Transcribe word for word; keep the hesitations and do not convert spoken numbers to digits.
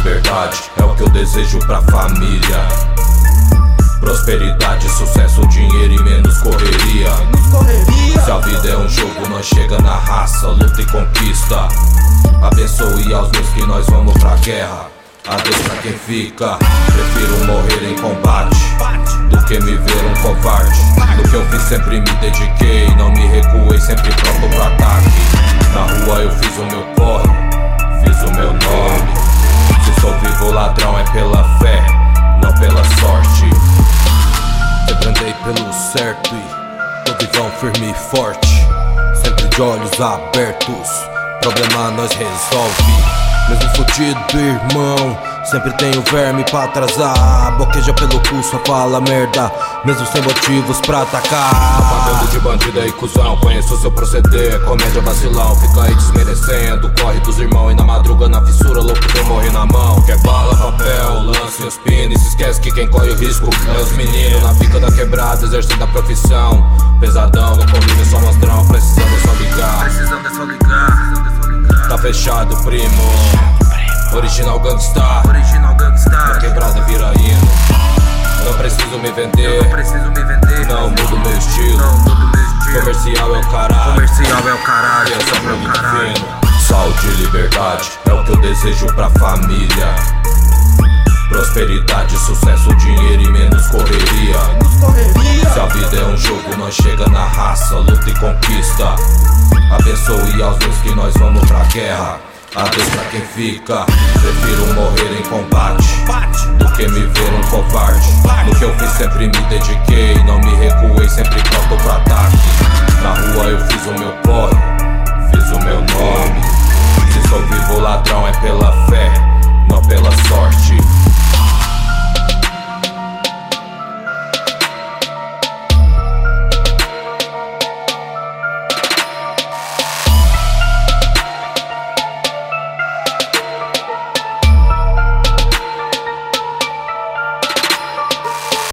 liberdade é o que eu desejo pra família. Prosperidade, sucesso, dinheiro e menos correria. Se a vida é um jogo, nós chega na raça, luta e conquista. Abençoe aos meus que nós vamos pra guerra. Adeus pra quem fica. Prefiro morrer em combate do que me ver um covarde. No que eu fiz sempre me dediquei, não me recuei, sempre pronto pro ataque. Na rua eu fiz o meu corre, fiz o meu nome. Se sou vivo ladrão é pela fé, não pela sorte. Sempre andei pelo certo e tô vivão firme e forte. Sempre de olhos abertos, problema nós resolve. Mesmo fudido, irmão, sempre tenho verme pra atrasar. Boqueja pelo cu, só fala merda, mesmo sem motivos pra atacar. Apagando de bandido aí, cuzão, conheço seu proceder. Comédia vacilão, fica aí desmerecendo. Corre dos irmãos e na madruga na fissura, louco tem morrer na mão. Quer bala, papel, lance e os pines. Se esquece que quem corre o risco é os meninos na pica da quebrada, exercendo a profissão. Pesadão, no convívio só mostrão, precisando é só ligar. Precisando é só ligar. Tá fechado, primo. Original Gangstar. Original Gangstar. Na quebrada vira hino. Não preciso me vender. Não preciso me vender. Não mudo meu estilo. Não mudo meu estilo. Comercial é o caralho. Comercial é o caralho. É só pra mim fino. Saúde e liberdade é o que eu desejo pra família. Prosperidade, sucesso, dinheiro e menos correria. Se a vida é um jogo, nós chega na raça, luta e conquista. Abençoe aos meus que nós vamos pra guerra. Adeus pra quem fica. Prefiro morrer em combate do que me ver um covarde. No que eu fiz sempre me dediquei,